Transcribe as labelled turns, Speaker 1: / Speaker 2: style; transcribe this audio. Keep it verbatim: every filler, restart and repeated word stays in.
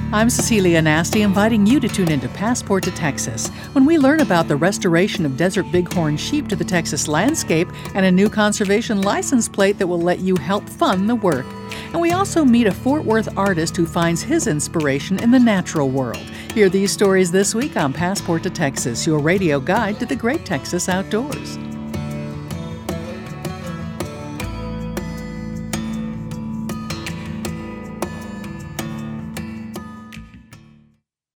Speaker 1: I'm Cecilia Nasty, inviting you to tune into Passport to Texas, when we learn about the restoration of desert bighorn sheep to the Texas landscape and a new conservation license plate that will let you help fund the work. And we also meet a Fort Worth artist who finds his inspiration in the natural world. Hear these stories this week on Passport to Texas, your radio guide to the great Texas outdoors.